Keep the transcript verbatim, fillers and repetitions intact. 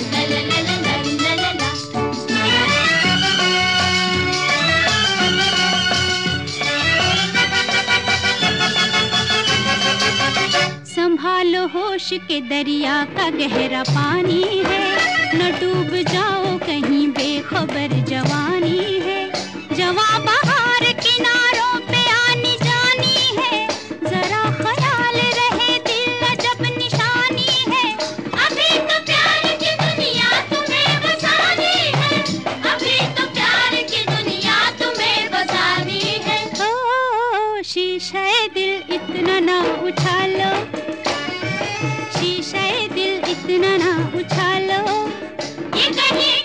ला ला ला ला ला ला ला। संभालो होश के दरिया का गहरा पानी है, न डूब जाओ कहीं बेखबर जवानी है। जवा बहार किनारों पे आनी जानी है, जरा ख्याल रहे दिल अजब निशानी है। अभी तो प्यार की दुनिया तुम्हें बसानी है, अभी तो प्यार की दुनिया तुम्हें बसानी है। ओ शीशे दिल इतना ना उछालो, शीशे दिल इतना ना उछालो, ये कहीं